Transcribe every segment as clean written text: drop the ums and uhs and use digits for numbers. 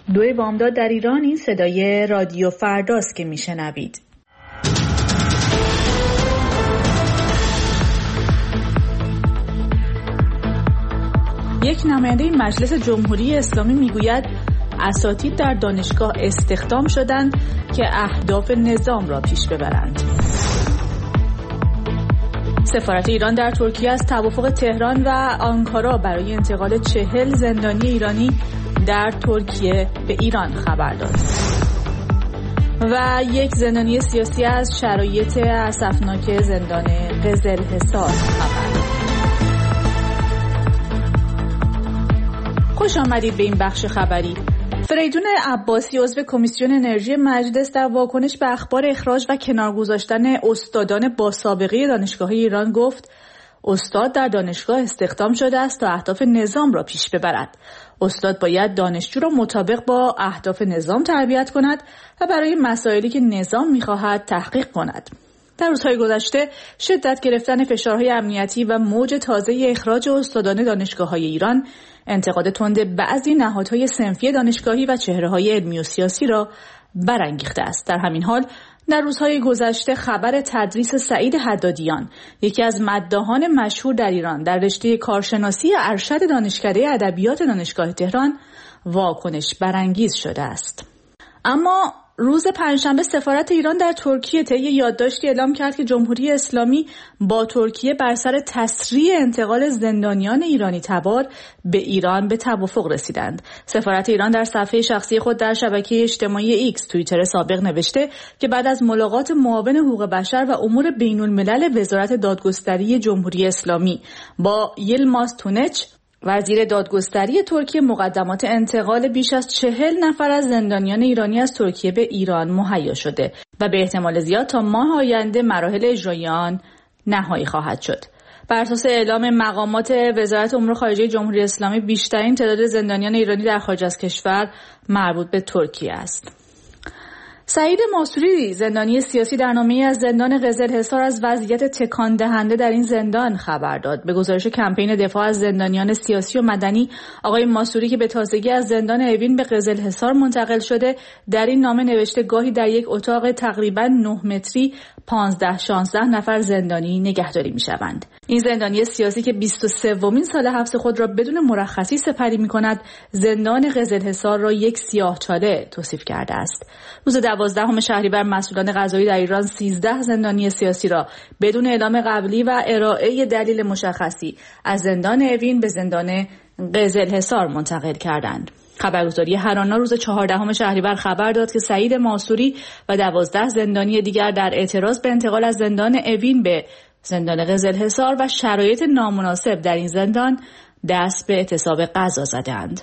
2 بامداد در ایران، این صدای رادیو فرداست که میشنوید. یک نماینده مجلس جمهوری اسلامی میگوید اساتید در دانشگاه استخدام شدند که اهداف نظام را پیش ببرند. سفارت ایران در ترکیه از توافق تهران و آنکارا برای انتقال 40 زندانی ایرانی در ترکیه به ایران خبر داد. و یک زندانی سیاسی از شرایط اسفناک زندان قزلحصار خبر داد. خوش آمدید به این بخش خبری. فریدون عباسی عضو کمیسیون انرژی مجلس در واکنش به اخبار اخراج و کنار گذاشتن استادان با سابقه دانشگاه ایران گفت استاد در دانشگاه استخدام شده است تا اهداف نظام را پیش ببرد. استاد باید دانشجو را مطابق با اهداف نظام تربیت کند و برای مسائلی که نظام می‌خواهد تحقیق کند. در روزهای گذشته شدت گرفتن فشارهای امنیتی و موج تازه اخراج استادان دانشگاه‌های ایران انتقاد تند بعضی نهادهای صنفی دانشگاهی و چهره‌های علمی و سیاسی را برانگیخته است. در همین حال در روزهای گذشته خبر تدریس سعید حدادیان، یکی از مداحان مشهور در ایران در رشته کارشناسی ارشد دانشکده ادبیات دانشگاه تهران، واکنش برانگیز شده است. اما روز پنجشنبه سفارت ایران در ترکیه طی یادداشتی اعلام کرد که جمهوری اسلامی با ترکیه بر سر تسریع انتقال زندانیان ایرانی تبار به ایران به توافق رسیدند. سفارت ایران در صفحه شخصی خود در شبکه اجتماعی ایکس توییتر سابق نوشته که بعد از ملاقات معاون حقوق بشر و امور بین الملل وزارت دادگستری جمهوری اسلامی با یلماز تونچ وزیر دادگستری ترکیه، مقدمات انتقال بیش از 40 نفر از زندانیان ایرانی از ترکیه به ایران مهیا شده و به احتمال زیاد تا ماه آینده مراحل اجرایی آن نهایی خواهد شد. بر اساس اعلام مقامات وزارت امور خارجه جمهوری اسلامی، بیشترین تعداد زندانیان ایرانی در خارج از کشور مربوط به ترکیه است. سعید ماسوری، زندانی سیاسی، در نامه‌ای از زندان قزلحصار از وضعیت تکان دهنده در این زندان خبر داد. به گزارش کمپین دفاع از زندانیان سیاسی و مدنی، آقای ماسوری که به تازگی از زندان اوین به قزلحصار منتقل شده، در این نامه نوشته گاهی در یک اتاق تقریباً 9 متری 15-16 نفر زندانی نگهداری می‌شوند. این زندانی سیاسی که 23مین سال حبس خود را بدون مرخصی سپری می‌کند، زندان قزلحصار را یک سیاه‌چاله توصیف کرده است. روز 12 شهریور مسئولان قضایی در ایران 13 زندانی سیاسی را بدون اعلام قبلی و ارائه دلیل مشخصی از زندان اوین به زندان قزلحصار منتقل کردند. خبرگزاری هرانا روز 14 شهریور خبر داد که سعید ماسوری و 12 زندانی دیگر در اعتراض به انتقال از زندان اوین به زندان قزلحصار و شرایط نامناسب در این زندان دست به اعتصاب غذا زدند.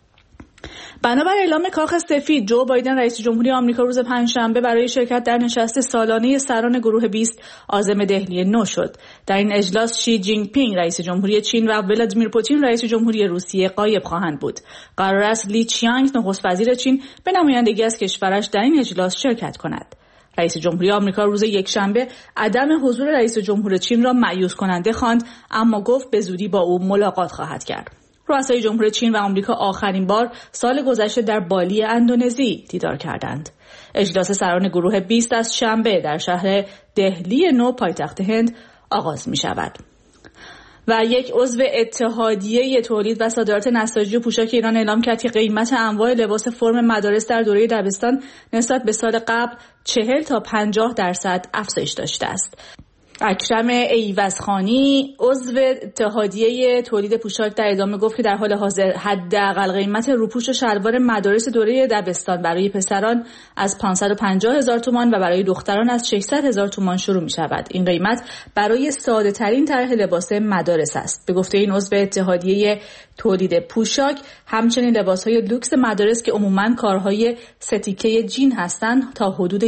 بنابر اعلام کاخ سفید، جو بایدن رئیس جمهوری آمریکا روز پنجشنبه برای شرکت در نشست سالانه سران گروه 20 عازم دهلی نو شد. در این اجلاس شی جینگ پینگ رئیس جمهوری چین و ولادیمیر پوتین رئیس جمهوری روسیه غایب خواهند بود. قرار است لی چیانگ نخست وزیر چین به نمایندگی از کشورش در این اجلاس شرکت کند. رئیس جمهوری آمریکا روز یکشنبه عدم حضور رئیس جمهور چین را مایوس کننده خواند، اما گفت به زودی با او ملاقات خواهد کرد. رؤسای جمهور چین و آمریکا آخرین بار سال گذشته در بالی اندونزی دیدار کردند. اجلاس سران گروه 20 از شنبه در شهر دهلی نو پایتخت هند آغاز می شود. و یک عضو اتحادیه تولید و صادرات نساجی و پوشاک ایران اعلام کرد که قیمت انواع لباس فرم مدارس در دوره دبستان نسبت به سال قبل 40 تا 50% افزایش داشته است. اکرم ایوزخانی عضو اتحادیه تولید پوشاک در ادامه گفت که در حال حاضر حداقل قیمت روپوش و شلوار مدارس دوره دبستان برای پسران از 550,000 تومان و برای دختران از 600,000 تومان شروع می شود. این قیمت برای ساده ترین طرح لباس مدارس است. به گفته این عضو اتحادیه تولید پوشاک، همچنین لباس‌های لوکس مدارس که عموماً کارهای ستیکه جین هستند تا حدود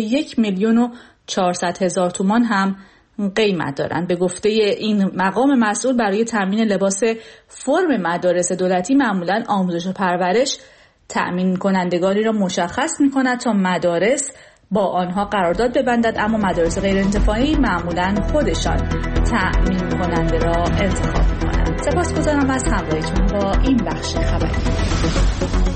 1,400,000 تومان هم قیمت دارند. به گفته این مقام مسئول، برای تامین لباس فرم مدارس دولتی معمولاً آموزش و پرورش تأمین کنندگانی را مشخص می‌کند تا مدارس با آنها قرارداد ببندد، اما مدارس غیر انتفاعی معمولاً خودشان تأمین کننده را انتخاب می‌کنند. سپاسگزارم از همراهیتون با این بخش خبری.